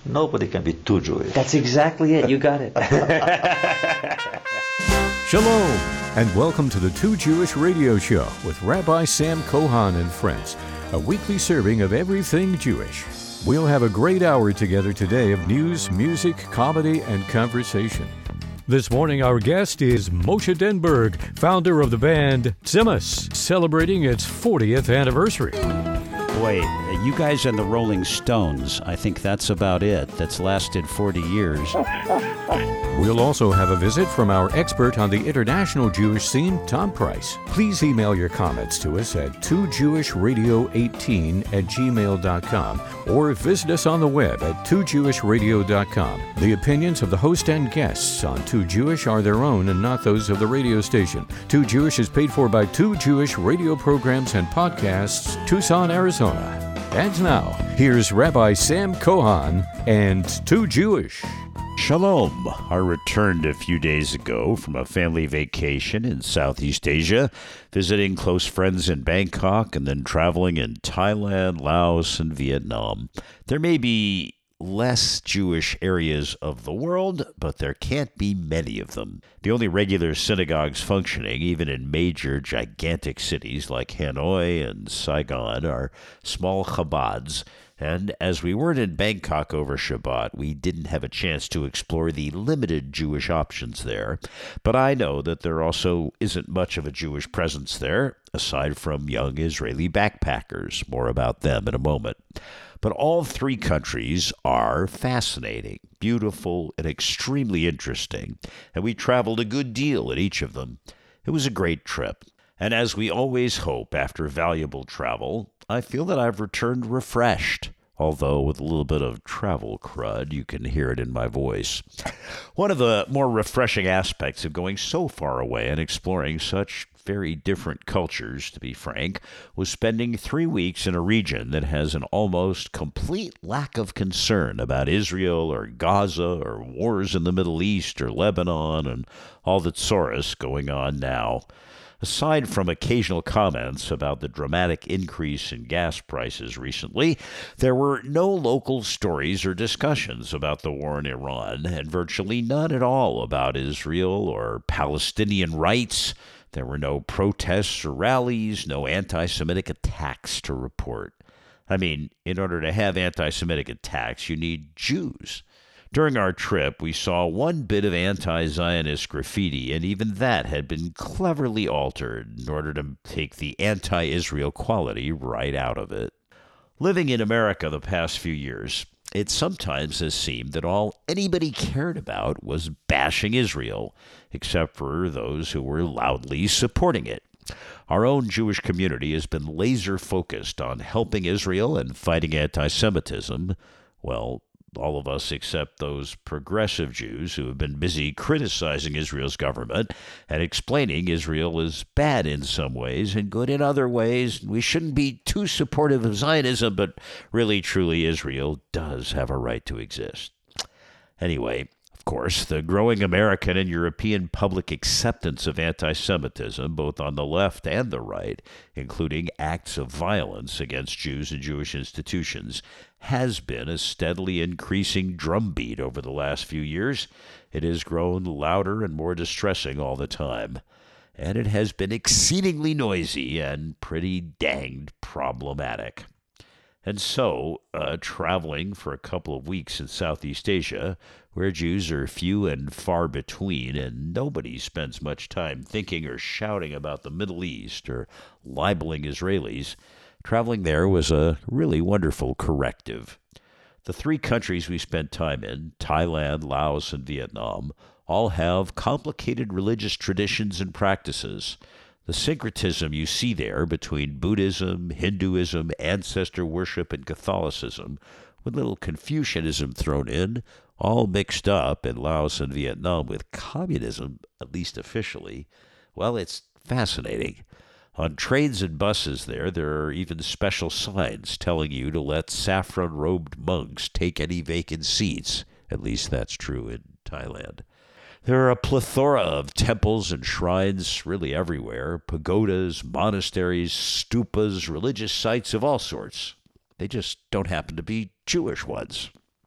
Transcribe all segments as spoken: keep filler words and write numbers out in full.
Nobody can be too Jewish. That's exactly it. You got it. Shalom, and welcome to the Too Jewish Radio Show with Rabbi Sam Kohan and friends, a weekly serving of everything Jewish. We'll have a great hour together today of news, music, comedy, and conversation. This morning, our guest is Moshe Denberg, founder of the band Tzimmus, celebrating its fortieth anniversary. Boy, you guys and the Rolling Stones, I think that's about it. That's lasted forty years. We'll also have a visit from our expert on the international Jewish scene, Tom Price. Please email your comments to us at two jewish radio eighteen at gmail dot com or visit us on the web at two jewish radio dot com. The opinions of the host and guests on Too Jewish are their own and not those of the radio station. Too Jewish is paid for by Too Jewish radio programs and podcasts, Tucson, Arizona. And now, here's Rabbi Sam Kohan and Too Jewish. Shalom. I returned a few days ago from a family vacation in Southeast Asia, visiting close friends in Bangkok and then traveling in Thailand, Laos, and Vietnam. There may be less Jewish areas of the world, but there can't be many of them. The only regular synagogues functioning, even in major, gigantic cities like Hanoi and Saigon, are small Chabads. And as we weren't in Bangkok over Shabbat, we didn't have a chance to explore the limited Jewish options there. But I know that there also isn't much of a Jewish presence there, aside from young Israeli backpackers. More about them in a moment. But all three countries are fascinating, beautiful, and extremely interesting, and we traveled a good deal in each of them. It was a great trip, and as we always hope after valuable travel, I feel that I've returned refreshed, although with a little bit of travel crud, you can hear it in my voice. One of the more refreshing aspects of going so far away and exploring such very different cultures, to be frank, was spending three weeks in a region that has an almost complete lack of concern about Israel or Gaza or wars in the Middle East or Lebanon and all the tsuris going on now. Aside from occasional comments about the dramatic increase in gas prices recently, there were no local stories or discussions about the war in Iran, and virtually none at all about Israel or Palestinian rights. There were no protests or rallies, no anti-Semitic attacks to report. I mean, in order to have anti-Semitic attacks, you need Jews. During our trip, we saw one bit of anti-Zionist graffiti, and even that had been cleverly altered in order to take the anti-Israel quality right out of it. Living in America the past few years, it sometimes has seemed that all anybody cared about was bashing Israel, except for those who were loudly supporting it. Our own Jewish community has been laser-focused on helping Israel and fighting anti-Semitism. Well, all of us except those progressive Jews who have been busy criticizing Israel's government and explaining Israel is bad in some ways and good in other ways. We shouldn't be too supportive of Zionism, but really, truly, Israel does have a right to exist. Anyway, of course, the growing American and European public acceptance of anti-Semitism, both on the left and the right, including acts of violence against Jews and Jewish institutions, has been a steadily increasing drumbeat over the last few years. It has grown louder and more distressing all the time. And it has been exceedingly noisy and pretty danged problematic. And so, uh, traveling for a couple of weeks in Southeast Asia, where Jews are few and far between, and nobody spends much time thinking or shouting about the Middle East or libeling Israelis, traveling there was a really wonderful corrective. The three countries we spent time in, Thailand, Laos, and Vietnam, all have complicated religious traditions and practices. The syncretism you see there between Buddhism, Hinduism, ancestor worship, and Catholicism, with little Confucianism thrown in, all mixed up in Laos and Vietnam with communism, at least officially, well, it's fascinating. On trains and buses there, there are even special signs telling you to let saffron-robed monks take any vacant seats. At least that's true in Thailand. There are a plethora of temples and shrines really everywhere, pagodas, monasteries, stupas, religious sites of all sorts. They just don't happen to be Jewish ones.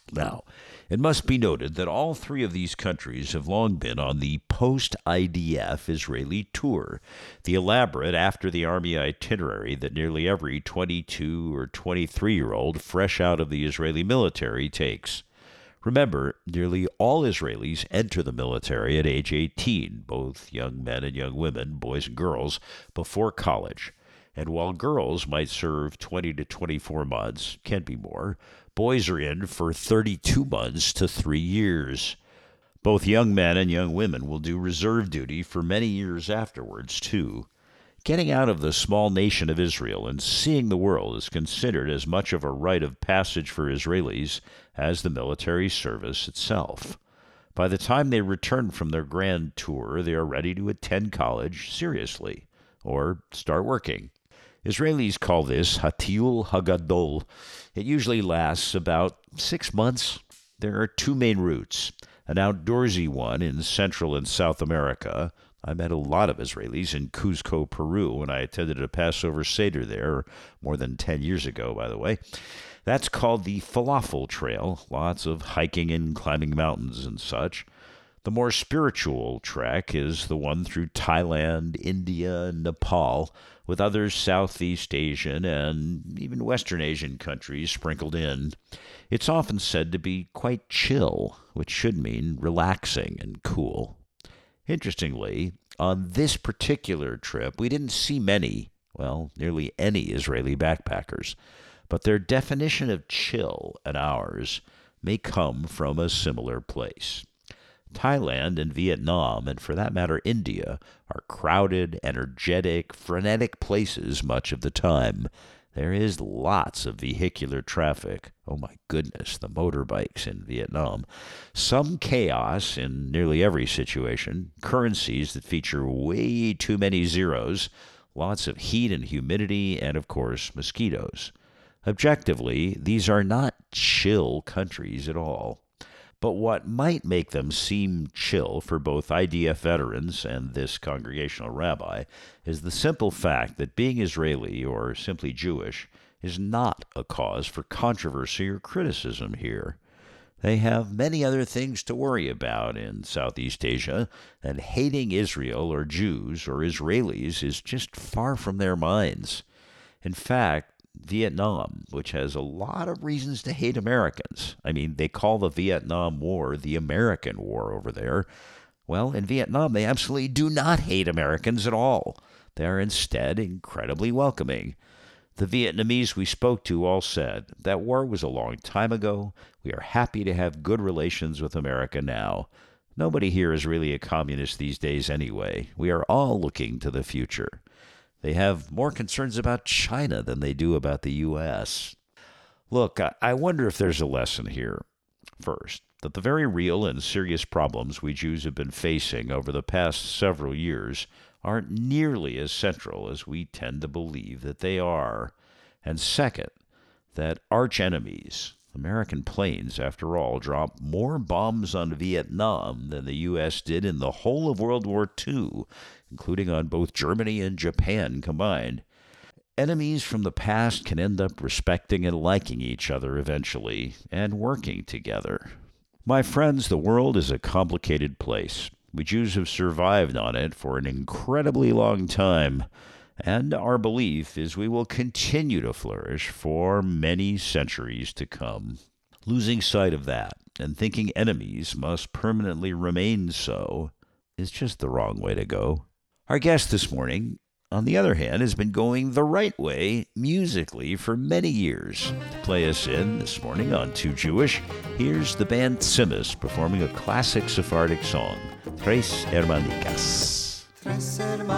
Now, it must be noted that all three of these countries have long been on the post-I D F Israeli tour, the elaborate after-the-army itinerary that nearly every twenty-two or twenty-three-year-old fresh out of the Israeli military takes. Remember, nearly all Israelis enter the military at age eighteen, both young men and young women, boys and girls, before college. And while girls might serve twenty to twenty-four months, can be more, boys are in for thirty-two months to three years. Both young men and young women will do reserve duty for many years afterwards, too. Getting out of the small nation of Israel and seeing the world is considered as much of a rite of passage for Israelis as the military service itself. By the time they return from their grand tour, they are ready to attend college seriously, or start working. Israelis call this Hatiul Hagadol. It usually lasts about six months. There are two main routes, an outdoorsy one in Central and South America. I met a lot of Israelis in Cuzco, Peru, when I attended a Passover Seder there more than ten years ago, by the way. That's called the Falafel Trail, lots of hiking and climbing mountains and such. The more spiritual trek is the one through Thailand, India, and Nepal, with other Southeast Asian and even Western Asian countries sprinkled in. It's often said to be quite chill, which should mean relaxing and cool. Interestingly, on this particular trip, we didn't see many, well, nearly any Israeli backpackers, but their definition of chill and ours may come from a similar place. Thailand and Vietnam, and for that matter India, are crowded, energetic, frenetic places much of the time. There is lots of vehicular traffic. Oh my goodness, the motorbikes in Vietnam. Some chaos in nearly every situation, currencies that feature way too many zeros, lots of heat and humidity, and of course mosquitoes. Objectively, these are not chill countries at all. But what might make them seem chill for both I D F veterans and this congregational rabbi is the simple fact that being Israeli or simply Jewish is not a cause for controversy or criticism here. They have many other things to worry about in Southeast Asia, and hating Israel or Jews or Israelis is just far from their minds. In fact, Vietnam, which has a lot of reasons to hate Americans. I mean, they call the Vietnam War the American War over there. Well, in Vietnam, they absolutely do not hate Americans at all. They are instead incredibly welcoming. The Vietnamese we spoke to all said, that war was a long time ago. We are happy to have good relations with America now. Nobody here is really a communist these days anyway. We are all looking to the future. They have more concerns about China than they do about the U S. Look, I wonder if there's a lesson here. First, that the very real and serious problems we Jews have been facing over the past several years aren't nearly as central as we tend to believe that they are. And second, that arch-enemies, American planes, after all, dropped more bombs on Vietnam than the U S did in the whole of World War Two, including on both Germany and Japan combined. Enemies from the past can end up respecting and liking each other eventually, and working together. My friends, the world is a complicated place. We Jews have survived on it for an incredibly long time, and our belief is we will continue to flourish for many centuries to come. Losing sight of that and thinking enemies must permanently remain so is just the wrong way to go. Our guest this morning, on the other hand, has been going the right way musically for many years. To play us in this morning on Too Jewish, here's the band Tzimmus performing a classic Sephardic song, Tres Hermanicas. Tres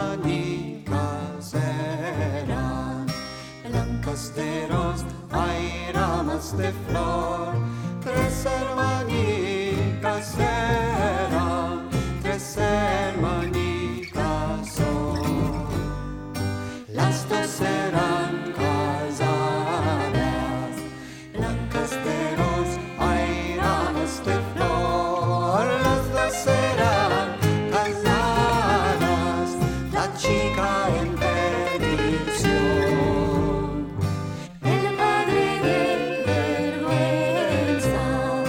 hermanicas eran, lancasteros, hay ramas de flor. Tres hermanicas eran, tres hermanicas son. Las dos eran casadas, lancasteros, hay ramas de flor. Las dos eran casadas, la chica en bendición. El padre de vergüenza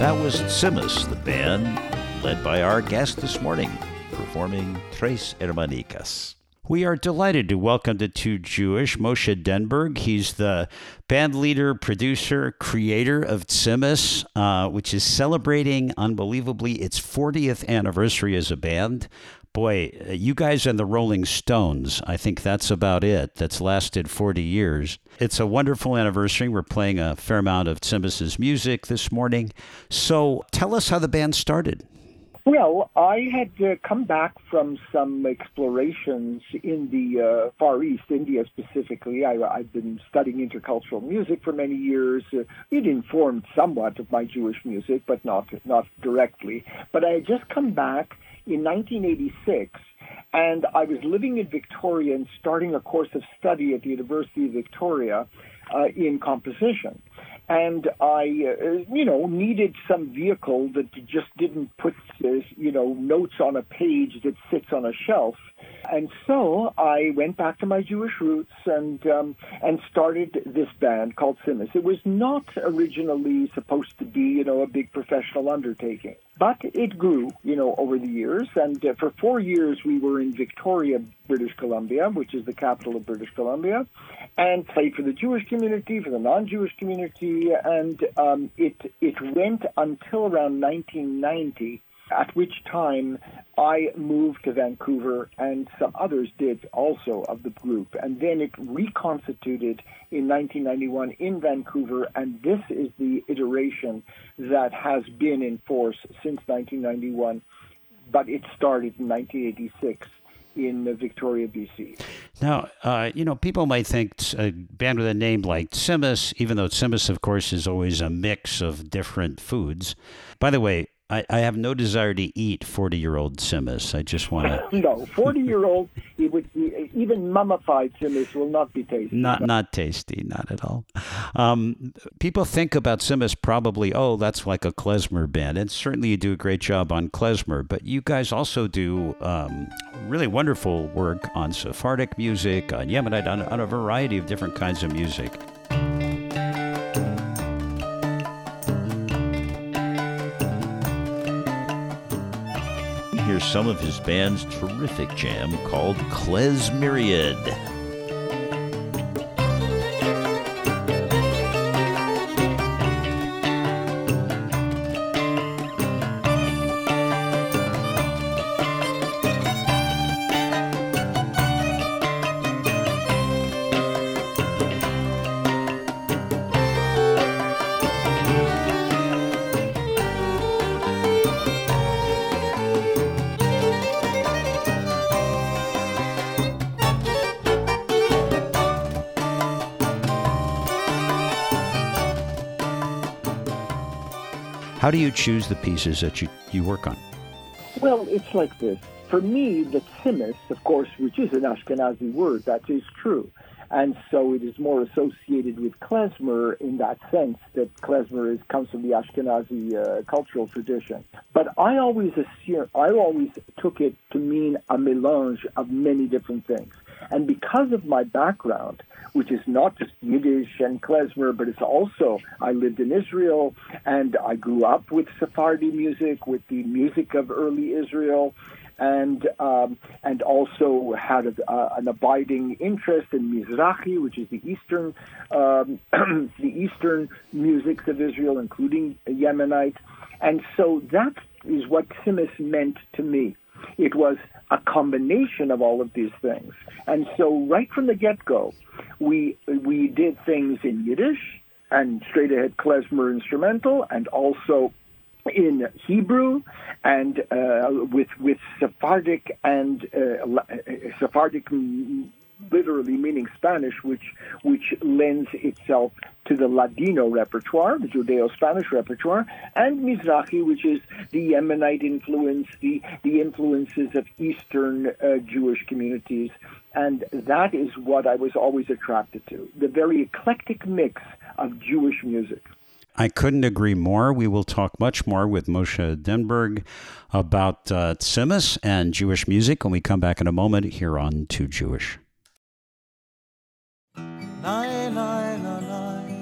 That was Tzimmus, the band led by our guest this morning, performing Tres Hermanicas. We are delighted to welcome to Too Jewish Moshe Denberg. He's the band leader, producer, creator of Tzimmus, uh, which is celebrating, unbelievably, its fortieth anniversary as a band. Boy, you guys and the Rolling Stones, I think that's about it. That's lasted forty years. It's a wonderful anniversary. We're playing a fair amount of Tzimmus's music this morning. So tell us how the band started. Well, I had uh, come back from some explorations in the uh, Far East, India specifically. I, I've been studying intercultural music for many years. Uh, it informed somewhat of my Jewish music, but not not directly. But I had just come back in nineteen eighty-six, and I was living in Victoria and starting a course of study at the University of Victoria uh, in composition. And I, uh, you know, needed some vehicle that just didn't put, uh, you know, notes on a page that sits on a shelf. And so I went back to my Jewish roots and um, and started this band called Tzimmus. It was not originally supposed to be, you know, a big professional undertaking, but it grew, you know, over the years. And uh, for four years we were in Victoria, British Columbia, which is the capital of British Columbia, and played for the Jewish community, for the non-Jewish community, and um, it it went until around nineteen ninety. At which time I moved to Vancouver, and some others did also of the group. And then it reconstituted in nineteen ninety-one in Vancouver, and this is the iteration that has been in force since nineteen ninety-one, but it started in nineteen eighty-six in Victoria, B C. Now, uh, you know, people might think a band with a name like Tzimmus, even though Tzimmus, of course, is always a mix of different foods. By the way, I, I have no desire to eat forty-year-old Tzimmus. I just want to... No, forty-year-old, it would be, even mummified Tzimmus will not be tasty. Not not tasty, not at all. Um, people think about Tzimmus probably, oh, that's like a klezmer band. And certainly you do a great job on klezmer, but you guys also do um, really wonderful work on Sephardic music, on Yemenite, on, on a variety of different kinds of music. Here's some of his band's terrific jam called Klezmyriad. How do you choose the pieces that you, you work on? Well, it's like this. For me, the Tzimmus, of course, which is an Ashkenazi word, that is true. And so it is more associated with klezmer in that sense, that klezmer is, comes from the Ashkenazi uh, cultural tradition. But I always assume, I always took it to mean a melange of many different things. And because of my background, which is not just Yiddish and klezmer, but it's also, I lived in Israel, and I grew up with Sephardi music, with the music of early Israel, and um, and also had a, uh, an abiding interest in Mizrahi, which is the eastern um, the eastern musics of Israel, including Yemenite. And so that is what Tzimmus meant to me. It was a combination of all of these things. And so right from the get-go, we we did things in Yiddish and straight-ahead klezmer instrumental, and also in Hebrew, and uh, with with Sephardic and uh, Sephardic, literally meaning Spanish, which which lends itself to the Ladino repertoire, the Judeo-Spanish repertoire, and Mizrahi, which is the Yemenite influence, the the influences of Eastern uh, Jewish communities, and that is what I was always attracted to, the very eclectic mix of Jewish music. I couldn't agree more. We will talk much more with Moshe Denberg about uh, Tzimmus and Jewish music when we come back in a moment here on Too Jewish. Nai, nai, nai, nai.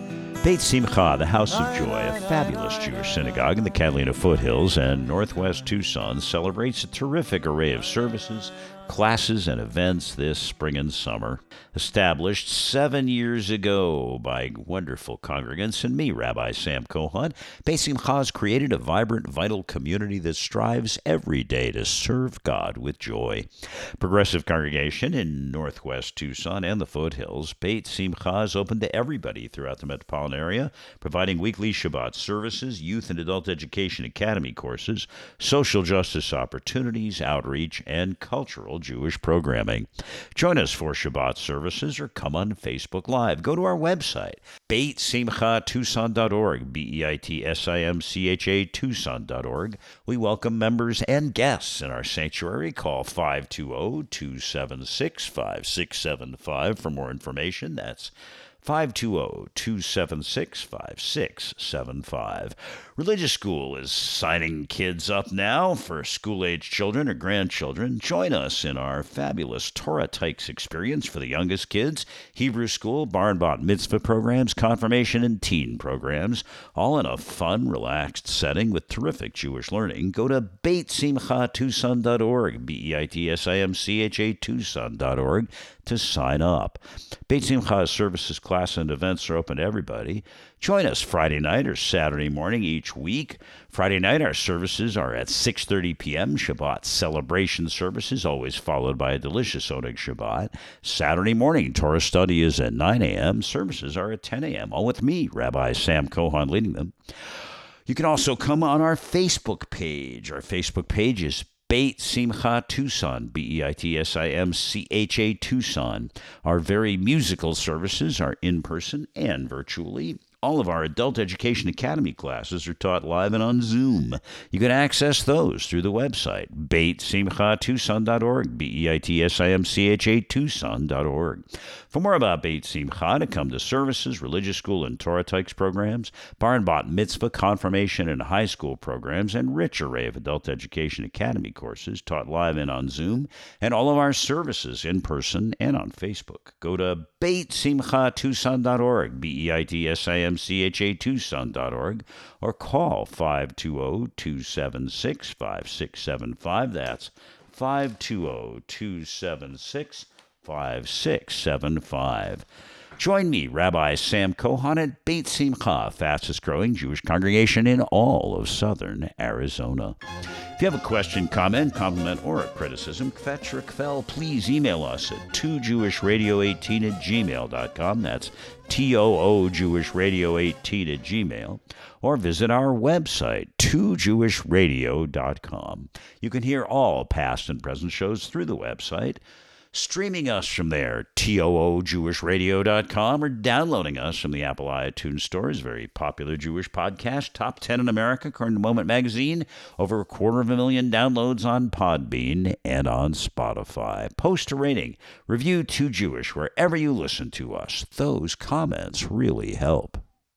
Beit Simcha, the House of Joy, a fabulous Jewish synagogue in the Catalina foothills and northwest Tucson, celebrates a terrific array of services, classes, and events this spring and summer. Established seven years ago by wonderful congregants and me, Rabbi Sam Cohon, Beit Simcha has created a vibrant, vital community that strives every day to serve God with joy. Progressive congregation in northwest Tucson and the foothills, Beit Simcha is open to everybody throughout the metropolitan area, providing weekly Shabbat services, youth and adult education academy courses, social justice opportunities, outreach, and cultural Jewish programming. Join us for Shabbat services or come on Facebook Live. Go to our website, beit simcha tucson dot org, B E I T S I M C H A Tucson dot org. We welcome members and guests in our sanctuary. Call five two zero, two seven six, five six seven five for more information. That's five two zero, two seven six, five six seven five. Religious School is signing kids up now for school-age children or grandchildren. Join us in our fabulous Torah Tykes experience for the youngest kids, Hebrew School, Bar and Bat Mitzvah programs, confirmation, and teen programs, all in a fun, relaxed setting with terrific Jewish learning. Go to beit simcha tucson dot org, B E I T S I M C H A Tucson dot org, to sign up. Beit Simcha's services, class, and events are open to everybody. Join us Friday night or Saturday morning each week. Friday night, our services are at six thirty p.m. Shabbat celebration services, always followed by a delicious Oneg Shabbat. Saturday morning, Torah study is at nine a.m. Services are at ten a.m., all with me, Rabbi Sam Cohon, leading them. You can also come on our Facebook page. Our Facebook page is Beit Simcha Tucson, B E I T S I M C H A Tucson. Our very musical services are in person and virtually. All of our Adult Education Academy classes are taught live and on Zoom. You can access those through the website, beit simcha tucson dot org, B E I T S I M C H A Tucson dot org. For more about Beit Simcha, to come to services, religious school and Torah Tykes programs, Bar and Bat Mitzvah, confirmation, and high school programs, and rich array of Adult Education Academy courses taught live and on Zoom, and all of our services in person and on Facebook. Go to beit simcha tucson dot org, B E I T S I M C H A Tucson dot org, or call five two zero, two seven six, five six seven five. That's five two zero, two seven six, five six seven five. Join me, Rabbi Sam Cohon, at Beit Simcha, fastest growing Jewish congregation in all of southern Arizona. If you have a question, comment, compliment, or a criticism, kvetch or kvel, please email us at two jewish radio eighteen at gmail dot com. That's T O O Jewish Radio eighteen at Gmail. Or visit our website, two jewish radio dot com. You can hear all past and present shows through the website, streaming us from there, T O O Jewish Radio dot com, or downloading us from the Apple iTunes Store. Is a very popular Jewish podcast, top ten in America, according to Moment Magazine. Over a quarter of a million downloads on Podbean and on Spotify. Post a rating. Review Too Jewish wherever you listen to us. Those comments really help.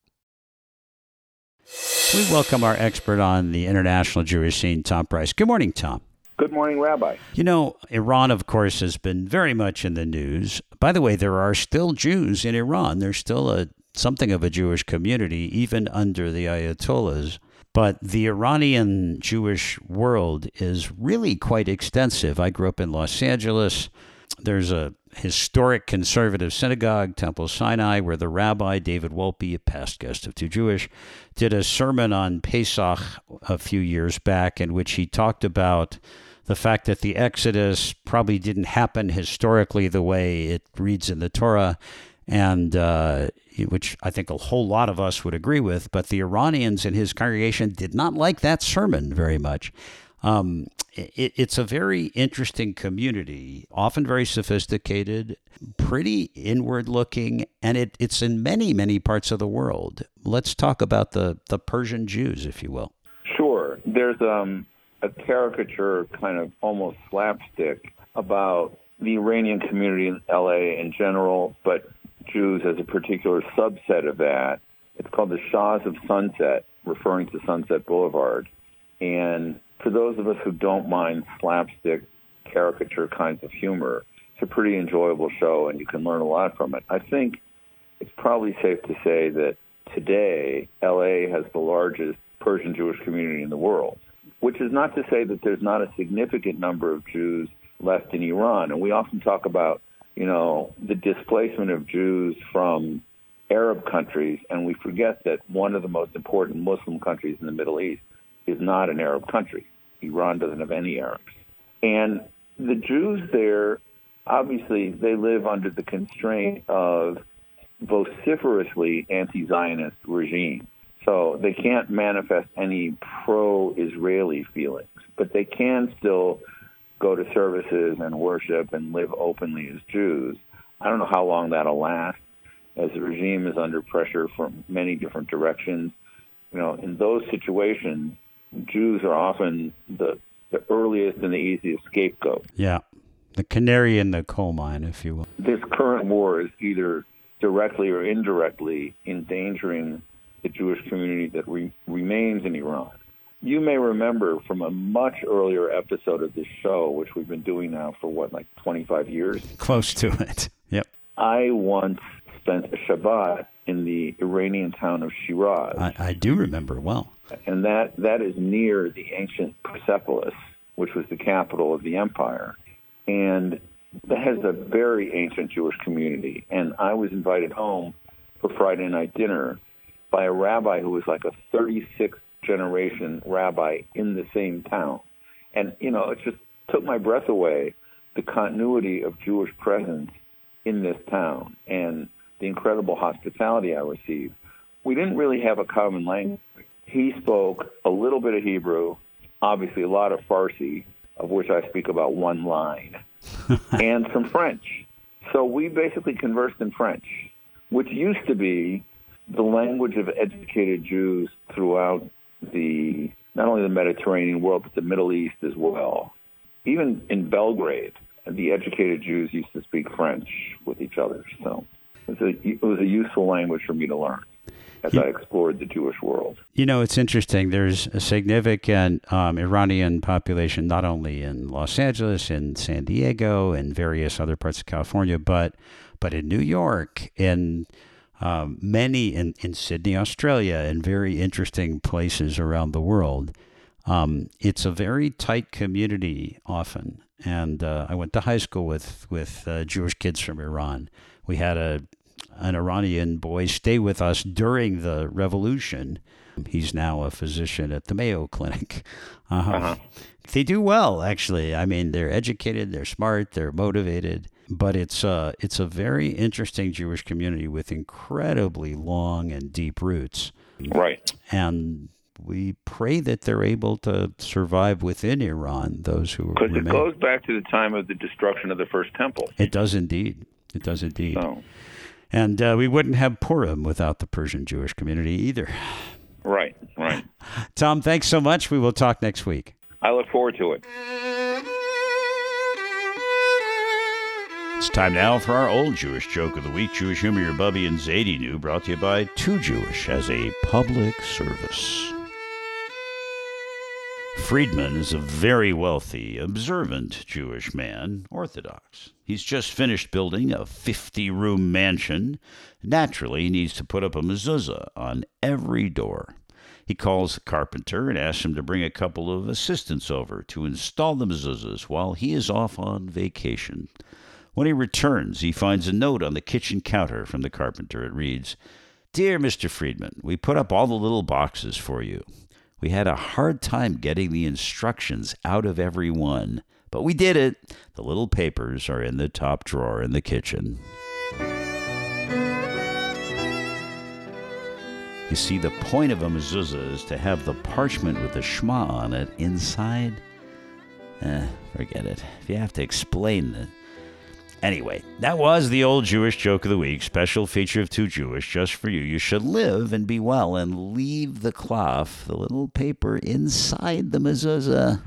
We welcome our expert on the international Jewish scene, Tom Price. Good morning, Tom. Good morning, Rabbi. You know, Iran, of course, has been very much in the news. By the way, there are still Jews in Iran. There's still a something of a Jewish community, even under the Ayatollahs. But the Iranian Jewish world is really quite extensive. I grew up in Los Angeles. There's a historic conservative synagogue, Temple Sinai, where the rabbi, David Wolpe, a past guest of Too Jewish, did a sermon on Pesach a few years back in which he talked about the fact that the Exodus probably didn't happen historically the way it reads in the Torah, and uh, which I think a whole lot of us would agree with, but the Iranians in his congregation did not like that sermon very much. Um, it, it's a very interesting community, often very sophisticated, pretty inward-looking, and it, it's in many, many parts of the world. Let's talk about the, the Persian Jews, if you will. Sure. There's um, a caricature, kind of almost slapstick, about the Iranian community in L A in general, but Jews as a particular subset of that. It's called the Shahs of Sunset, referring to Sunset Boulevard. And for those of us who don't mind slapstick, caricature kinds of humor, it's a pretty enjoyable show, and you can learn a lot from it. I think it's probably safe to say that today, L A has the largest Persian Jewish community in the world, which is not to say that there's not a significant number of Jews left in Iran. And we often talk about, you know, the displacement of Jews from Arab countries, and we forget that one of the most important Muslim countries in the Middle East is not an Arab country. Iran doesn't have any Arabs. And the Jews there, obviously, they live under the constraint of vociferously anti-Zionist regime. So they can't manifest any pro-Israeli feelings, but they can still go to services and worship and live openly as Jews. I don't know how long that'll last, as the regime is under pressure from many different directions. You know, in those situations, Jews are often the, the earliest and the easiest scapegoat. Yeah, the canary in the coal mine, if you will. This current war is either directly or indirectly endangering the Jewish community that re- remains in Iran. You may remember from a much earlier episode of this show, which we've been doing now for, what, like twenty-five years? Close to it, yep. I once spent a Shabbat in the Iranian town of Shiraz. I, I do remember well. And that, that is near the ancient Persepolis, which was the capital of the empire. And that has a very ancient Jewish community. And I was invited home for Friday night dinner by a rabbi who was like a thirty-sixth generation rabbi in the same town. And, you know, it just took my breath away, the continuity of Jewish presence in this town and the incredible hospitality I received. We didn't really have a common language. He spoke a little bit of Hebrew, obviously a lot of Farsi, of which I speak about one line, and some French. So we basically conversed in French, which used to be the language of educated Jews throughout the, not only the Mediterranean world, but the Middle East as well. Even in Belgrade, the educated Jews used to speak French with each other. So it was a, it was a useful language for me to learn as I explored the Jewish world. You know, it's interesting. There's a significant um, Iranian population, not only in Los Angeles, in San Diego, and various other parts of California, but but in New York, in um, many in, in Sydney, Australia, and very interesting places around the world. Um, it's a very tight community often. And uh, I went to high school with, with uh, Jewish kids from Iran. We had a an Iranian boy stay with us during the revolution. He's now a physician at the Mayo Clinic. Uh-huh. Uh-huh. They do well, actually. I mean, they're educated, they're smart, they're motivated. But it's uh, it's a very interesting Jewish community with incredibly long and deep roots. Right. And we pray that they're able to survive within Iran, those who Because remain. it goes back to the time of the destruction of the first temple. It does indeed. It does indeed. So. And uh, we wouldn't have Purim without the Persian Jewish community either. Right, right. Tom, thanks so much. We will talk next week. I look forward to it. It's time now for our Old Jewish Joke of the Week. Jewish humor, your Bubby and Zadie New, brought to you by Too Jewish as a public service. Friedman is a very wealthy, observant Jewish man, Orthodox. He's just finished building a fifty-room mansion. Naturally, he needs to put up a mezuzah on every door. He calls the carpenter and asks him to bring a couple of assistants over to install the mezuzahs while he is off on vacation. When he returns, he finds a note on the kitchen counter from the carpenter. It reads, "Dear Mister Friedman, we put up all the little boxes for you. We had a hard time getting the instructions out of every one, but we did it. The little papers are in the top drawer in the kitchen." You see, the point of a mezuzah is to have the parchment with the Shema on it inside. Eh, forget it. If you have to explain it. Anyway, that was the Old Jewish Joke of the Week, special feature of Too Jewish, just for you. You should live and be well and leave the cloth, the little paper, inside the mezuzah.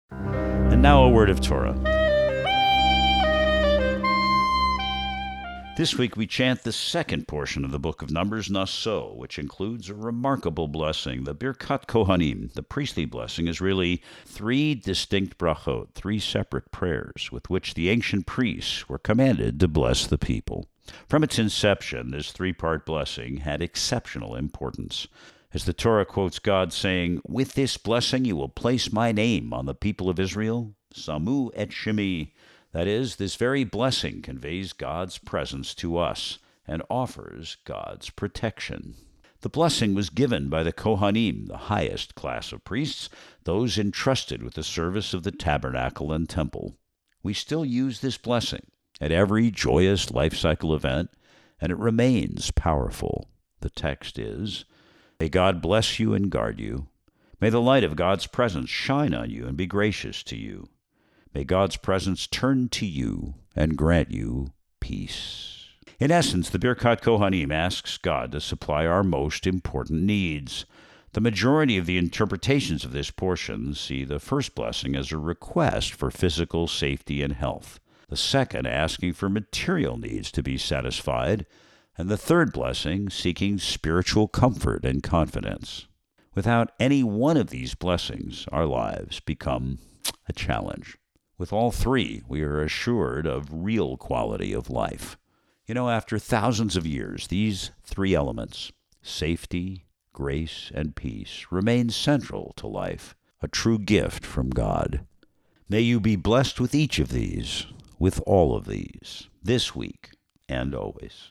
And now a word of Torah. This week we chant the second portion of the book of Numbers, Naso, which includes a remarkable blessing. The Birkat Kohanim, the priestly blessing, is really three distinct brachot, three separate prayers with which the ancient priests were commanded to bless the people. From its inception, this three-part blessing had exceptional importance. As the Torah quotes God saying, "With this blessing you will place my name on the people of Israel, Samu et Shemi." That is, this very blessing conveys God's presence to us and offers God's protection. The blessing was given by the Kohanim, the highest class of priests, those entrusted with the service of the tabernacle and temple. We still use this blessing at every joyous life cycle event, and it remains powerful. The text is, "May God bless you and guard you. May the light of God's presence shine on you and be gracious to you. May God's presence turn to you and grant you peace." In essence, the Birkat Kohanim asks God to supply our most important needs. The majority of the interpretations of this portion see the first blessing as a request for physical safety and health, the second asking for material needs to be satisfied, and the third blessing seeking spiritual comfort and confidence. Without any one of these blessings, our lives become a challenge. With all three, we are assured of real quality of life. You know, after thousands of years, these three elements, safety, grace, and peace, remain central to life, a true gift from God. May you be blessed with each of these, with all of these, this week and always.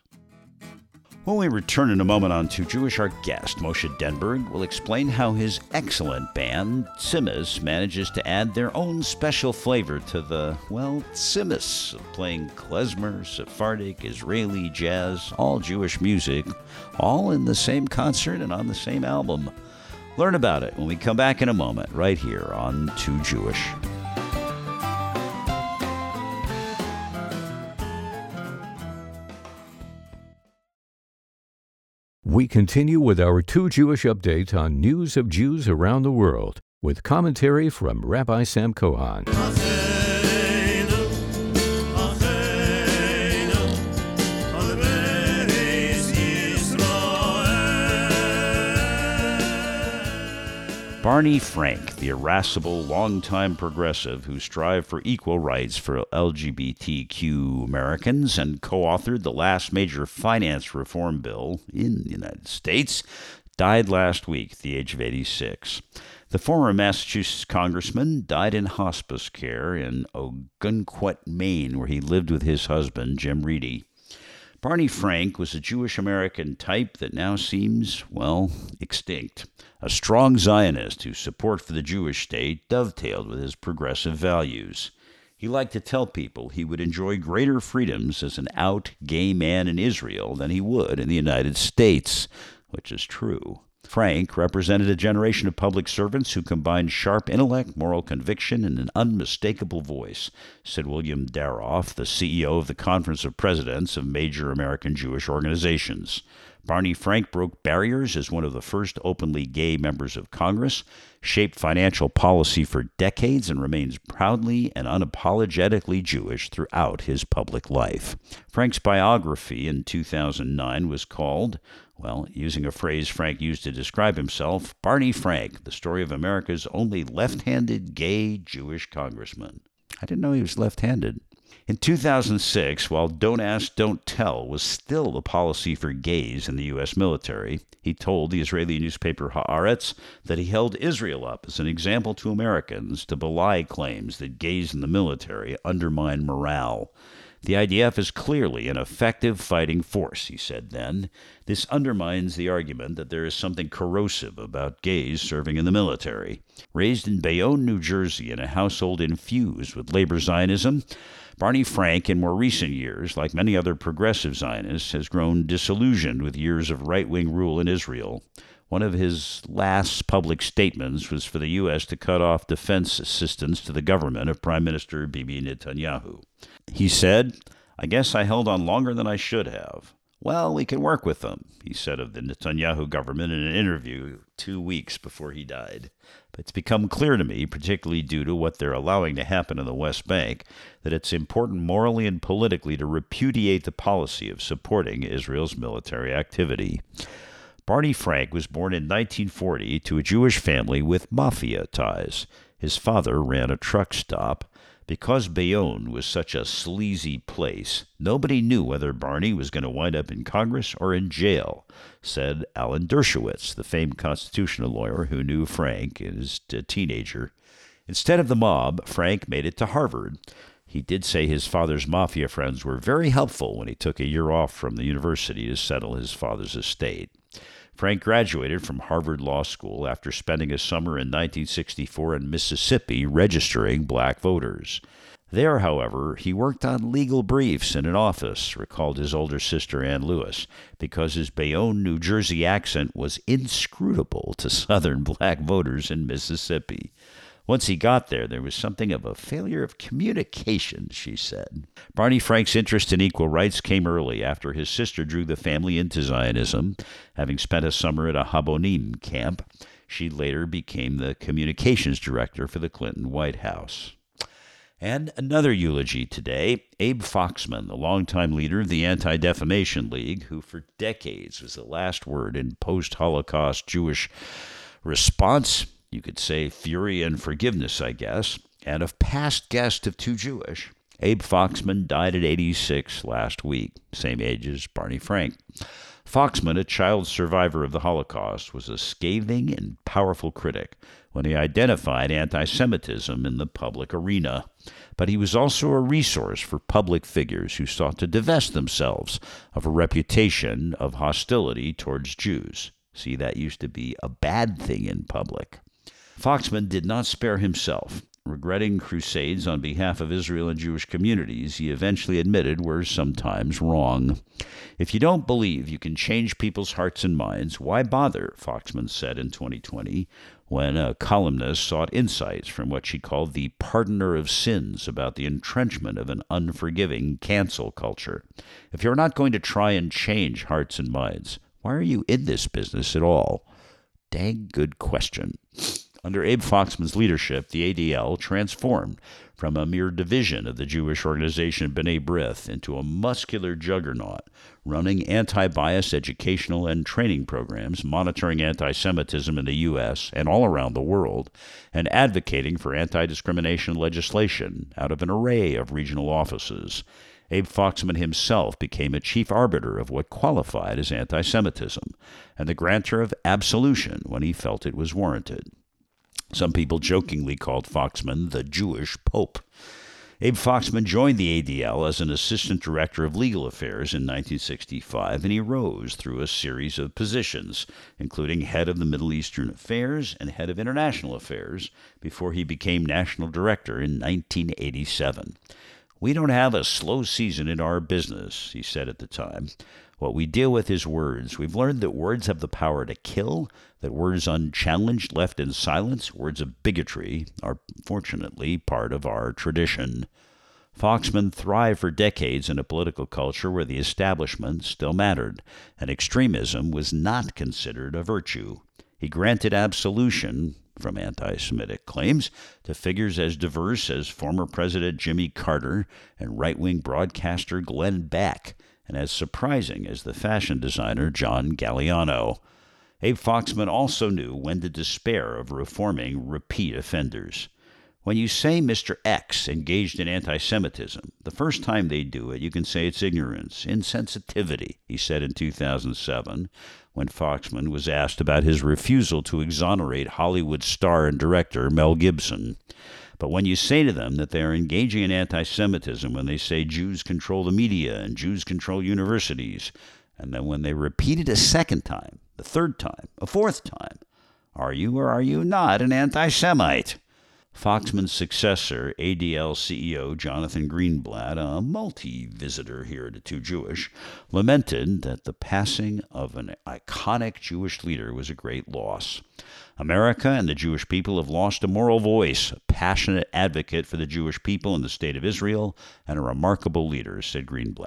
When we return in a moment on Too Jewish, our guest, Moshe Denberg, will explain how his excellent band, Tzimmus, manages to add their own special flavor to the, well, Tzimmus of playing klezmer, Sephardic, Israeli, jazz, all Jewish music, all in the same concert and on the same album. Learn about it when we come back in a moment, right here on Too Jewish. We continue with our Too Jewish update on news of Jews around the world, with commentary from Rabbi Sam Kohan. Barney Frank, the irascible, longtime progressive who strived for equal rights for L G B T Q Americans and co-authored the last major finance reform bill in the United States, died last week at the age of eighty-six. The former Massachusetts congressman died in hospice care in Ogunquit, Maine, where he lived with his husband, Jim Reedy. Barney Frank was a Jewish-American type that now seems, well, extinct. A strong Zionist whose support for the Jewish state dovetailed with his progressive values. He liked to tell people he would enjoy greater freedoms as an out gay man in Israel than he would in the United States, which is true. Frank represented a generation of public servants who combined sharp intellect, moral conviction, and an unmistakable voice, said William Daroff, the C E O of the Conference of Presidents of Major American Jewish Organizations. Barney Frank broke barriers as one of the first openly gay members of Congress, shaped financial policy for decades, and remains proudly and unapologetically Jewish throughout his public life. Frank's biography in two thousand nine was called, well, using a phrase Frank used to describe himself, Barney Frank, the story of America's only left-handed gay Jewish congressman. I didn't know he was left-handed. In two thousand six, while Don't Ask, Don't Tell was still the policy for gays in the U S military, he told the Israeli newspaper Haaretz that he held Israel up as an example to Americans to belie claims that gays in the military undermine morale. The I D F is clearly an effective fighting force, he said then. This undermines the argument that there is something corrosive about gays serving in the military. Raised in Bayonne, New Jersey, in a household infused with labor Zionism, Barney Frank, in more recent years, like many other progressive Zionists, has grown disillusioned with years of right-wing rule in Israel. One of his last public statements was for the U S to cut off defense assistance to the government of Prime Minister Bibi Netanyahu. He said, "I guess I held on longer than I should have. Well, we can work with them, he said of the Netanyahu government in an interview two weeks before he died. But it's become clear to me, particularly due to what they're allowing to happen in the West Bank, that it's important morally and politically to repudiate the policy of supporting Israel's military activity. Barney Frank was born in nineteen forty to a Jewish family with mafia ties. His father ran a truck stop. Because Bayonne was such a sleazy place, nobody knew whether Barney was going to wind up in Congress or in jail, said Alan Dershowitz, the famed constitutional lawyer who knew Frank as a teenager. Instead of the mob, Frank made it to Harvard. He did say his father's mafia friends were very helpful when he took a year off from the university to settle his father's estate. Frank graduated from Harvard Law School after spending a summer in nineteen sixty-four in Mississippi registering black voters. There, however, he worked on legal briefs in an office, recalled his older sister Ann Lewis, because his Bayonne, New Jersey accent was inscrutable to Southern black voters in Mississippi. Once he got there, there was something of a failure of communication, she said. Barney Frank's interest in equal rights came early after his sister drew the family into Zionism. Having spent a summer at a Habonim camp, she later became the communications director for the Clinton White House. And another eulogy today, Abe Foxman, the longtime leader of the Anti-Defamation League, who for decades was the last word in post-Holocaust Jewish response, you could say fury and forgiveness, I guess, and of past guest of Too Jewish. Abe Foxman died at eighty-six last week, same age as Barney Frank. Foxman, a child survivor of the Holocaust, was a scathing and powerful critic when he identified anti-Semitism in the public arena. But he was also a resource for public figures who sought to divest themselves of a reputation of hostility towards Jews. See, that used to be a bad thing in public. Foxman did not spare himself. Regretting crusades on behalf of Israel and Jewish communities, he eventually admitted were sometimes wrong. If you don't believe you can change people's hearts and minds, why bother, Foxman said in twenty twenty, when a columnist sought insights from what she called the pardoner of sins about the entrenchment of an unforgiving cancel culture. If you're not going to try and change hearts and minds, why are you in this business at all? Dang good question. Under Abe Foxman's leadership, the A D L transformed from a mere division of the Jewish organization B'nai B'rith into a muscular juggernaut, running anti-bias educational and training programs, monitoring anti-Semitism in the U S and all around the world, and advocating for anti-discrimination legislation out of an array of regional offices. Abe Foxman himself became a chief arbiter of what qualified as anti-Semitism, and the grantor of absolution when he felt it was warranted. Some people jokingly called Foxman the Jewish Pope. Abe Foxman joined the A D L as an assistant director of legal affairs in nineteen sixty-five, and he rose through a series of positions, including head of the Middle Eastern Affairs and head of international affairs, before he became national director in nineteen eighty-seven. "We don't have a slow season in our business," he said at the time. "What we deal with is words. We've learned that words have the power to kill, that words unchallenged, left in silence, words of bigotry, are fortunately part of our tradition." Foxman thrived for decades in a political culture where the establishment still mattered, and extremism was not considered a virtue. He granted absolution from anti-Semitic claims to figures as diverse as former President Jimmy Carter and right-wing broadcaster Glenn Beck, and as surprising as the fashion designer John Galliano. Abe Foxman also knew when to despair of reforming repeat offenders. When you say Mister X engaged in anti-Semitism, the first time they do it, you can say it's ignorance, insensitivity, he said in two thousand seven, when Foxman was asked about his refusal to exonerate Hollywood star and director Mel Gibson. But when you say to them that they are engaging in anti-Semitism when they say Jews control the media and Jews control universities, and then when they repeat it a second time, the third time, a fourth time, are you or are you not an anti-Semite? Foxman's successor, A D L C E O Jonathan Greenblatt, a multi-visitor here to Too Jewish, lamented that the passing of an iconic Jewish leader was a great loss. America and the Jewish people have lost a moral voice, a passionate advocate for the Jewish people in the state of Israel, and a remarkable leader, said Greenblatt.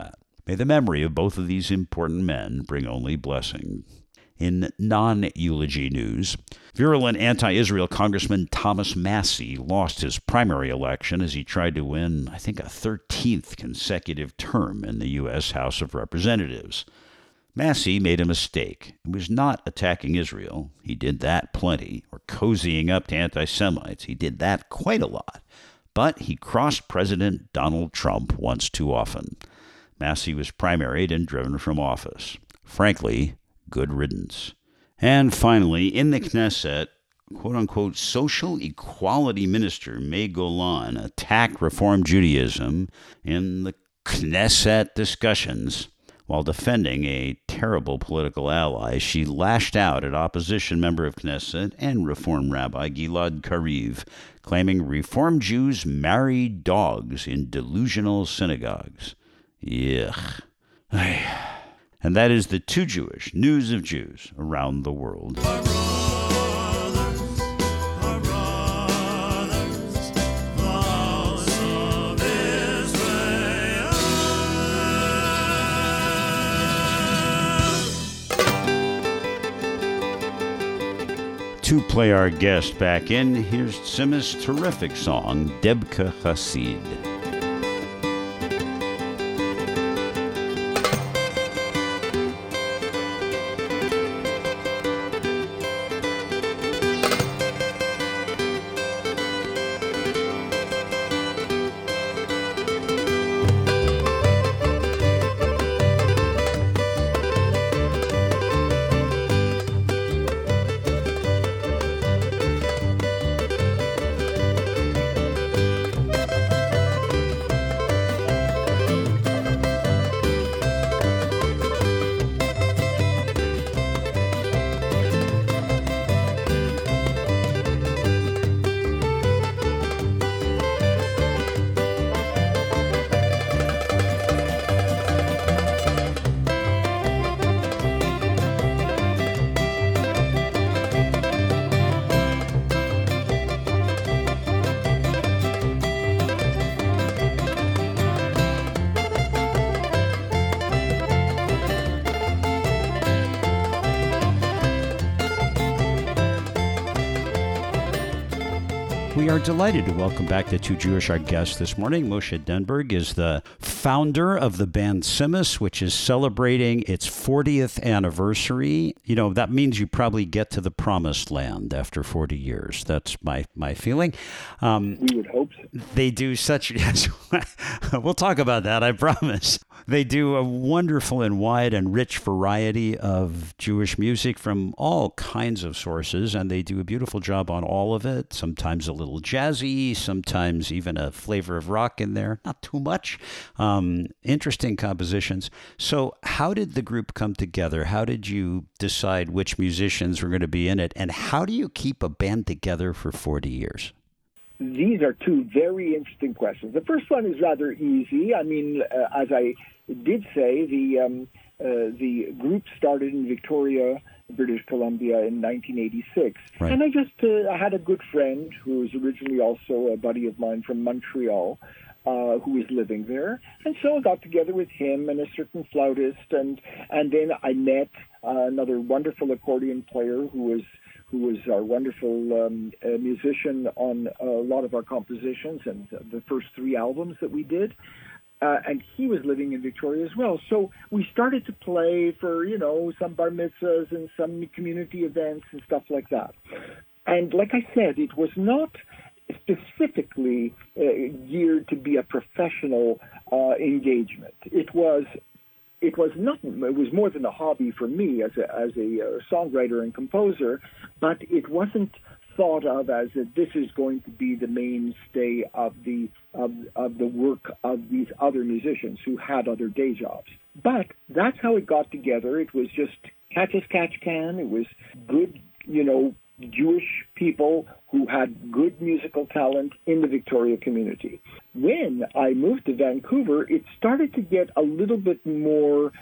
May the memory of both of these important men bring only blessing. In non-eulogy news, virulent anti-Israel Congressman Thomas Massie lost his primary election as he tried to win, I think, a thirteenth consecutive term in the U S House of Representatives. Massie made a mistake. He was not attacking Israel. He did that plenty, or cozying up to anti-Semites. He did that quite a lot. But he crossed President Donald Trump once too often. Massie was primaried and driven from office. Frankly, good riddance. And finally, in the Knesset, quote-unquote, social equality minister May Golan attacked Reform Judaism in the Knesset discussions. While defending a terrible political ally, she lashed out at opposition member of Knesset and Reform Rabbi Gilad Kariv, claiming Reform Jews marry dogs in delusional synagogues. Yuck. And that is the Too Jewish News of Jews around the world. Our brothers, our brothers, the house of Israel. To play our guest back in, here's Simma's terrific song, Debka Hasid. We are delighted to welcome back the Too Jewish. Our guest this morning, Moshe Denberg, is the founder of the band Simmas, which is celebrating its fortieth anniversary. You know, that means you probably get to the promised land after forty years. That's my, my feeling. Um, We would hope so. They do such, yes, we'll talk about that, I promise. They do a wonderful and wide and rich variety of Jewish music from all kinds of sources, and they do a beautiful job on all of it, sometimes a little jazzy, sometimes even a flavor of rock in there, not too much. Um, interesting compositions. So how did the group come together? How did you decide which musicians were going to be in it, and how do you keep a band together for forty years? These are two very interesting questions. The first one is rather easy. I mean, uh, as I did say, the um, uh, the group started in Victoria, British Columbia in nineteen eighty-six. Right. And I just uh, I had a good friend who was originally also a buddy of mine from Montreal, uh, who was living there. And so I got together with him and a certain flautist, and, and then I met uh, another wonderful accordion player who was who was our wonderful um, uh, musician on a lot of our compositions and the first three albums that we did. Uh, and he was living in Victoria as well. So we started to play for, you know, some bar mitzvahs and some community events and stuff like that. And like I said, it was not specifically uh, geared to be a professional uh, engagement. It was It was nothing. It was more than a hobby for me as a as a uh, songwriter and composer, but it wasn't thought of as that this is going to be the mainstay of the of, of the work of these other musicians who had other day jobs. But that's how it got together. It was just catch as catch can. It was good, you know, Jewish people who had good musical talent in the Victoria community. When I moved to Vancouver, it started to get a little bit more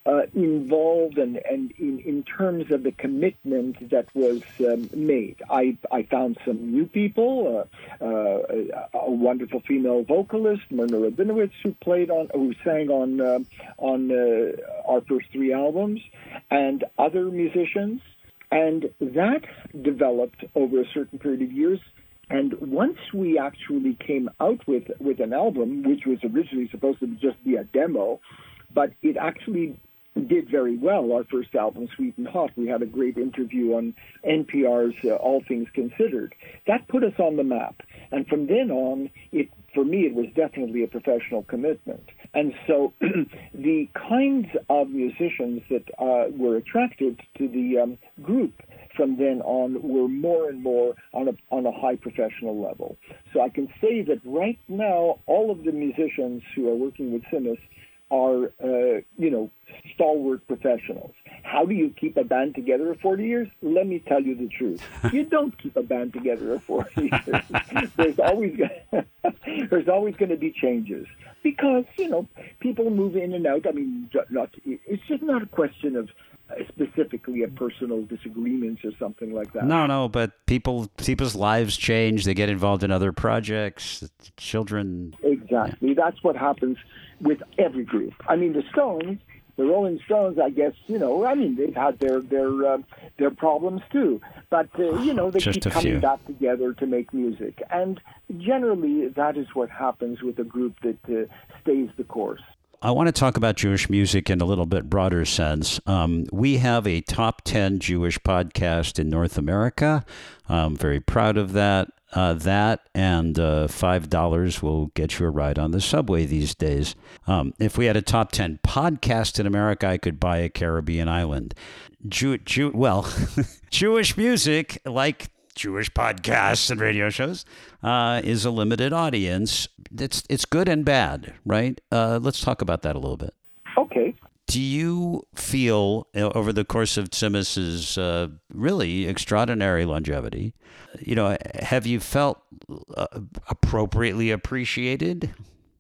uh, involved and, and in, in terms of the commitment that was um, made. I, I found some new people, uh, uh, a, a wonderful female vocalist, Myrna Rabinowitz, who played on, who sang on uh, on uh, our first three albums, and other musicians, and that developed over a certain period of years. And once we actually came out with, with an album, which was originally supposed to just be a demo, but it actually did very well, our first album, Sweet and Hot. We had a great interview on N P R's uh, All Things Considered. That put us on the map. And from then on, it for me, it was definitely a professional commitment. And so the kinds of musicians that uh, were attracted to the um, group from then on were more and more on a on a high professional level. So I can say that right now, all of the musicians who are working with Simis are, uh, you know, stalwart professionals. How do you keep a band together for forty years? Let me tell you the truth. You don't keep a band together for forty years. There's always there's always going to be changes because, you know, people move in and out. I mean, not it's just not a question of specifically a personal disagreements or something like that. No, no, but people, people's lives change. They get involved in other projects, children. Exactly. Yeah. That's what happens with every group. I mean, the Stones, the Rolling Stones, I guess, you know, I mean, they've had their their uh, their problems too. But, uh, you know, they Just keep coming few. back together to make music. And generally, that is what happens with a group that uh, stays the course. I want to talk about Jewish music in a little bit broader sense. Um, we have a top ten Jewish podcast in North America. I'm very proud of that. Uh, that and uh, five dollars will get you a ride on the subway these days. Um, if we had a top ten podcast in America, I could buy a Caribbean island. Jew, Jew, well, Jewish music, like Jewish podcasts and radio shows, uh, is a limited audience. It's it's good and bad, right? Uh, let's talk about that a little bit. Okay. Do you feel, over the course of Simis's uh, really extraordinary longevity, you know, have you felt uh, appropriately appreciated?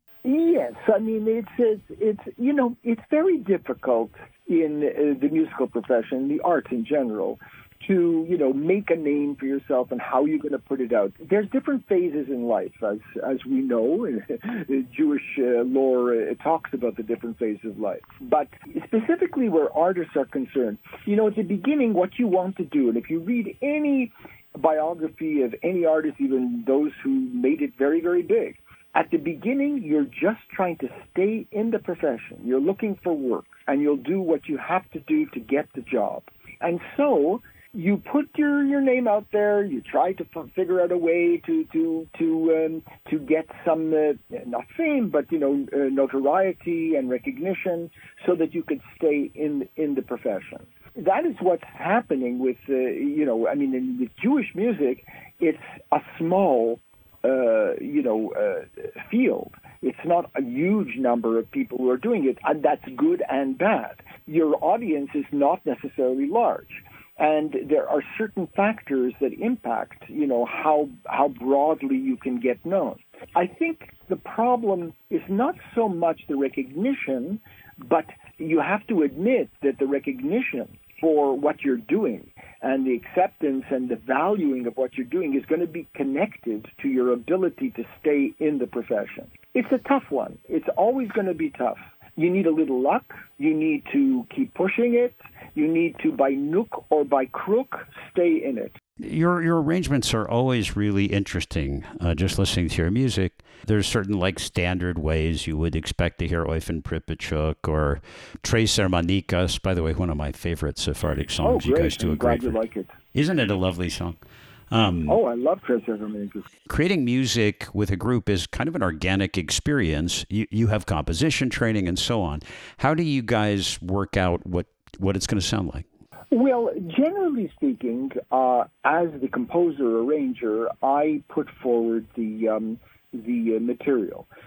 Yes. I mean, it's, it's, it's you know, it's very difficult in uh, the musical profession, the arts in general, to, you know, make a name for yourself and how you're going to put it out. There's different phases in life, as as we know. Jewish uh, lore uh, talks about the different phases of life. But specifically where artists are concerned, you know, at the beginning, what you want to do, and if you read any biography of any artist, even those who made it very, very big, at the beginning, you're just trying to stay in the profession. You're looking for work, and you'll do what you have to do to get the job. And so you put your, your name out there. You try to f- figure out a way to to to um, to get some uh, not fame, but you know uh, notoriety and recognition, so that you could stay in in the profession. That is what's happening with uh, you know. I mean, in, with Jewish music, it's a small uh, you know uh, field. It's not a huge number of people who are doing it, and that's good and bad. Your audience is not necessarily large. And there are certain factors that impact, you know, how how broadly you can get known. I think the problem is not so much the recognition, but you have to admit that the recognition for what you're doing and the acceptance and the valuing of what you're doing is going to be connected to your ability to stay in the profession. It's a tough one. It's always going to be tough. You need a little luck. You need to keep pushing it. You need to, by nook or by crook, stay in it. Your your arrangements are always really interesting. Uh, just listening to your music, there's certain like standard ways you would expect to hear Eufen Pripachuk or Tres Hermanitas. By the way, one of my favorite Sephardic songs. Oh, great. You guys do I'm a great. glad you like it. Isn't it a lovely song? Um, oh, I love Tres Hermanitas. Creating music with a group is kind of an organic experience. You you have composition training and so on. How do you guys work out what, what it's going to sound like? Well, generally speaking, uh, as the composer arranger, I put forward the um, the uh, material. Now,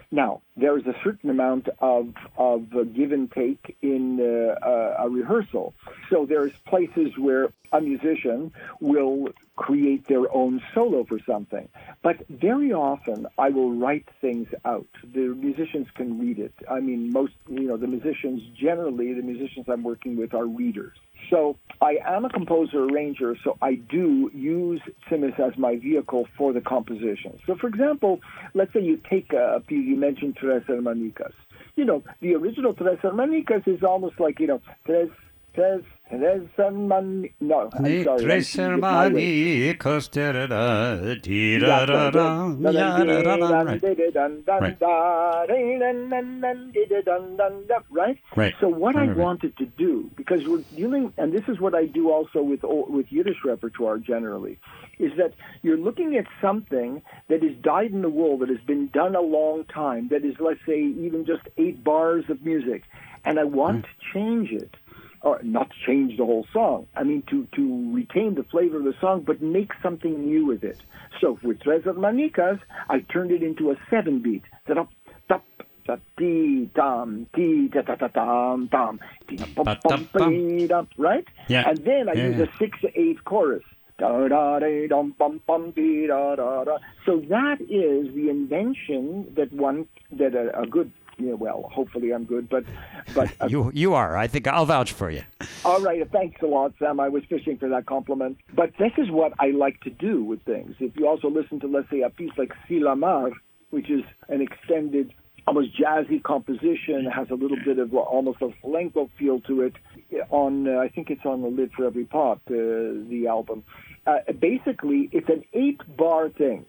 there is a certain amount of of uh, give and take in uh, a, a rehearsal. So there's places where a musician will create their own solo for something. But very often I will write things out. The musicians can read it. I mean, most, you know, the musicians, generally, the musicians I'm working with are readers. So I am a composer arranger, so I do use Cimis as my vehicle for the composition. So, for example, let's say you take a piece, you mentioned Tres Hermanicas. You know, the original Tres Hermanicas is almost like, you know, Tres, Tres, Tres Hermanicas. No, I'm sorry. Tres I'm- it's my way. hermanicos, da-da-da, That's dee-da-da-da, right. ya-da-da-da, right. Right. Right? Right. So what I Right, right, right. wanted to do, because we're dealing, and this is what I do also with with Yiddish repertoire generally, is that you're looking at something that is dyed in the wool, that has been done a long time, that is, let's say, even just eight bars of music, and I want to change it. Or not change the whole song. I mean, to, to retain the flavor of the song, but make something new with it. So with Tres Hermanicas, I turned it into a seven beat. Ta-da, ta, ta, ti, tam, ti, ta, ta, ta, tam, tam, ti, da, bum, bum, ba, da, right? Yeah. And then I Yeah, use yeah. a six eight chorus. Da, da, da, dum, bum, bum, di, da, da, da. So that is the invention that one, that a, a good, yeah, well, hopefully I'm good, but but a You you are. I think I'll vouch for you. all right, thanks a lot, Sam. I was fishing for that compliment. But this is what I like to do with things. If you also listen to, let's say, a piece like Si La Mar, which is an extended, almost jazzy composition, has a little bit of almost a flamenco feel to it. On, uh, I think it's on the Live for Every Pot, uh, the album. Uh, basically, it's an eight-bar thing.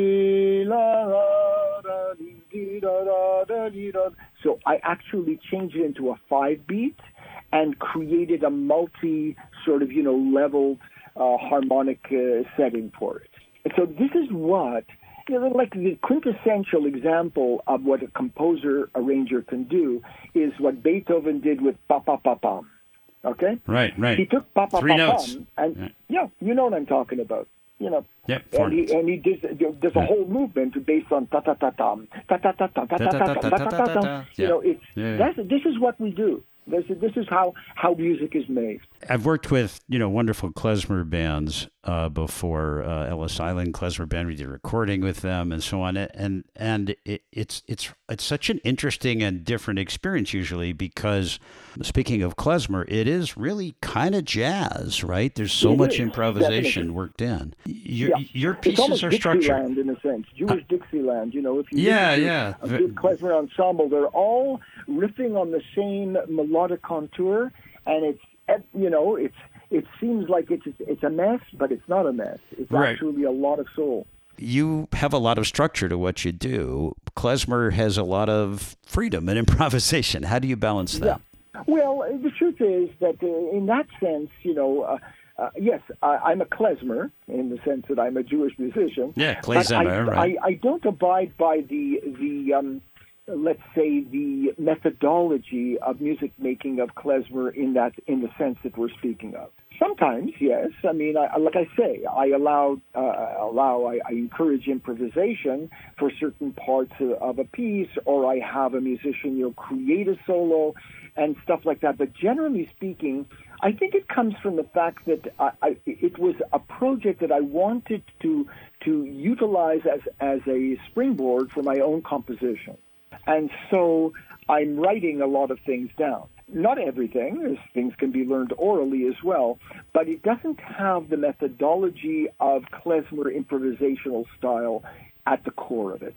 Si la la da dee dee da da da dee da. So I actually changed it into a five beat and created a multi sort of, you know, leveled uh, harmonic uh, setting for it. And so this is what, you know, like the quintessential example of what a composer arranger can do is what Beethoven did with pa pa pa pam. Okay? Right, right. He took pa pa Three pa notes. pam and Yeah. yeah, you know what I'm talking about. You know, Yep, four and he notes. and he does there's a Yeah. whole movement based on ta ta ta tam ta ta ta ta ta ta ta ta ta ta ta. You know, it's Yeah, yeah. that's this is what we do. This is this is how how music is made. I've worked with, you know, wonderful klezmer bands uh, before, uh, Ellis Island Klezmer Band. We did recording with them and so on. And and it, it's it's it's such an interesting and different experience usually because, speaking of klezmer, it is really kind of jazz, right? There's so It much is, improvisation definitely. worked in. Your, Yeah. your It's pieces almost are structured. Dixieland in a sense, Jewish Dixieland. You know, if you Yeah, listen to yeah. a good klezmer ensemble, they're all riffing on the same melodic contour, and it's you know it's it seems like it's it's a mess, but it's not a mess. It's Right. actually a lot of soul. You have a lot of structure to what you do. Klezmer has a lot of freedom and improvisation. How do you balance that? Yeah. Well, the truth is that uh, in that sense, you know, uh, uh, yes, I, I'm a klezmer in the sense that I'm a Jewish musician. Yeah, but I, klezmer, right. I, I don't abide by the the um, let's say the methodology of music making of klezmer in that in the sense that we're speaking of. Sometimes, yes. I mean, I, like I say, I allow, uh, allow, I, I encourage improvisation for certain parts of, of a piece, or I have a musician, you know, create a solo and stuff like that. But generally speaking, I think it comes from the fact that I, I, it was a project that I wanted to to utilize as as a springboard for my own composition, and so I'm writing a lot of things down. Not everything, as things can be learned orally as well, but it doesn't have the methodology of klezmer improvisational style at the core of it.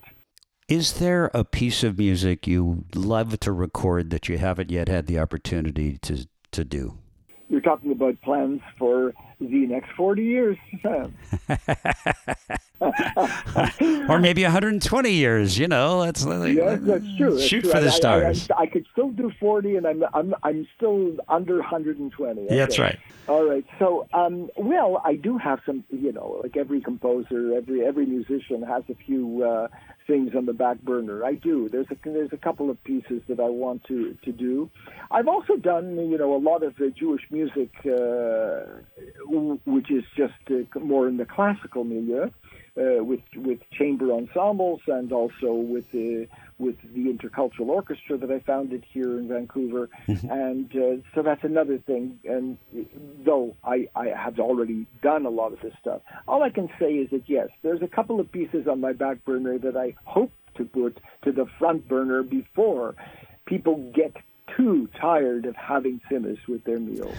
Is there a piece of music you love to record that you haven't yet had the opportunity to, to do? You're talking about plans for the next forty years. Or maybe one hundred twenty years, you know. That's, Yes, that's true. That's Shoot true. for I- the I- stars. I, I, could still do forty, and I'm I'm I'm still under one hundred twenty. Yeah, that's Okay. right. All right. So, um, well, I do have some. You know, like every composer, every every musician has a few uh, things on the back burner. I do. There's a there's a couple of pieces that I want to to do. I've also done, you know, a lot of uh, Jewish music, uh, w- which is just uh, more in the classical milieu. Uh, with with chamber ensembles and also with uh, with the Intercultural Orchestra that I founded here in Vancouver. And uh, so that's another thing. And though I, I have already done a lot of this stuff, all I can say is that, yes, there's a couple of pieces on my back burner that I hope to put to the front burner before people get too tired of having Tzimmus with their meals.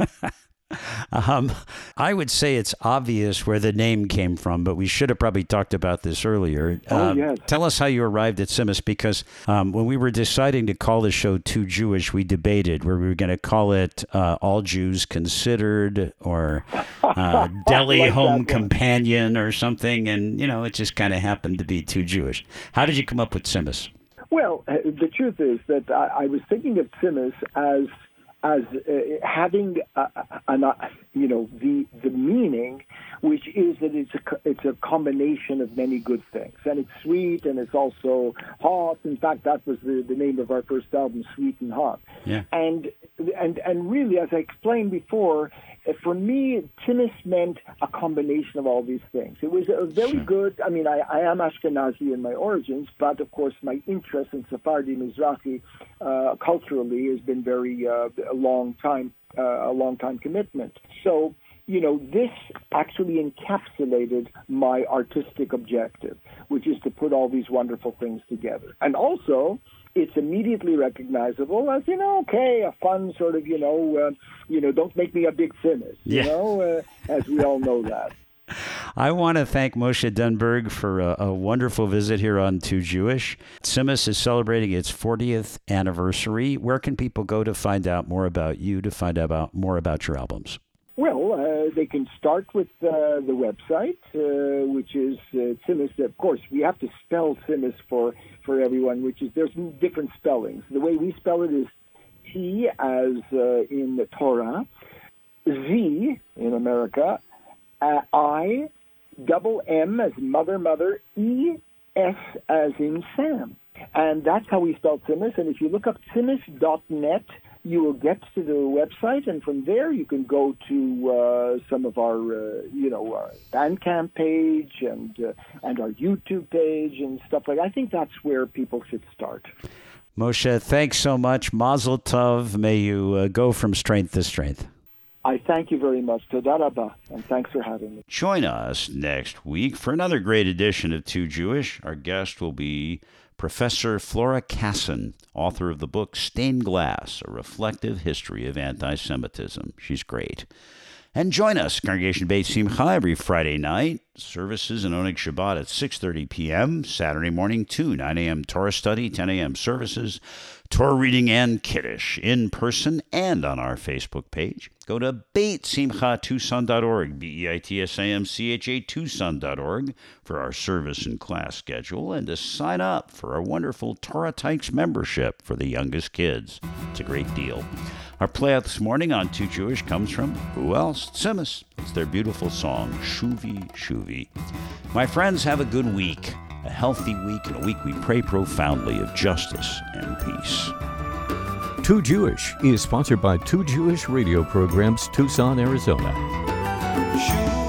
Um, I would say it's obvious where the name came from, but we should have probably talked about this earlier. Oh, um, yes. Tell us how you arrived at Tzimmus, because um, when we were deciding to call the show Too Jewish, we debated where we were going to call it uh, All Jews Considered or uh, Deli like Home that one. Companion or something, and, you know, it just kind of happened to be Too Jewish. How did you come up with Tzimmus? Well, uh, the truth is that I, I was thinking of Tzimmus as as uh, having, uh, an, uh, you know, the the meaning, which is that it's a co- it's a combination of many good things, and it's sweet and it's also hot. In fact, that was the, the name of our first album, Sweet and Hot. Yeah. And and and really, as I explained before, uh, for me, Tzimmus meant a combination of all these things. It was a very Sure. good. I mean, I, I am Ashkenazi in my origins, but of course, my interest in Sephardi Mizrahi uh, culturally has been very uh, a long time, uh, a long time commitment. So, you know, this actually encapsulated my artistic objective, which is to put all these wonderful things together. And also, it's immediately recognizable as, you know, okay, a fun sort of, you know, uh, you know, don't make me a big Tzimmus, you Yeah. know, uh, as we all know that. I want to thank Moshe Dunberg for a, a wonderful visit here on Too Jewish. Tzimmus is celebrating its fortieth anniversary. Where can people go to find out more about you, to find out about, more about your albums? Well, uh, they can start with uh, the website, uh, which is uh, Tzimmus. Of course, we have to spell Tzimmus for, for everyone, which is, there's different spellings. The way we spell it is T as uh, in the Torah, Z in America, uh, I, double M as mother, mother, E, S as in Sam. And that's how we spell Tzimmus. And if you look up tzimmus dot net, you will get to the website, and from there you can go to uh, some of our, uh, you know, our Bandcamp page and uh, and our YouTube page and stuff like that. I think that's where people should start. Moshe, thanks so much. Mazel tov. May you uh, go from strength to strength. I thank you very much. Toda rabba, and thanks for having me. Join us next week for another great edition of Too Jewish. Our guest will be Professor Flora Casson, author of the book Stained Glass, A Reflective History of Anti-Semitism. She's great. And join us, Congregation Beit Simcha, every Friday night. Services in Oneg Shabbat at six thirty p.m., Saturday morning two, nine a.m. Torah study, ten a.m. services, Torah reading and Kiddush in person and on our Facebook page. Go to beit simcha tucson dot org, B E I T S A M C H A Tucson dot org for our service and class schedule, and to sign up for our wonderful Torah Tykes membership for the youngest kids. It's a great deal. Our play out this morning on Too Jewish comes from who else? Tzimmus. It's their beautiful song, Shuvi Shuvi. My friends, have a good week, a healthy week, and a week we pray profoundly of justice and peace. Too Jewish is sponsored by Too Jewish Radio Programs, Tucson, Arizona. Shoo.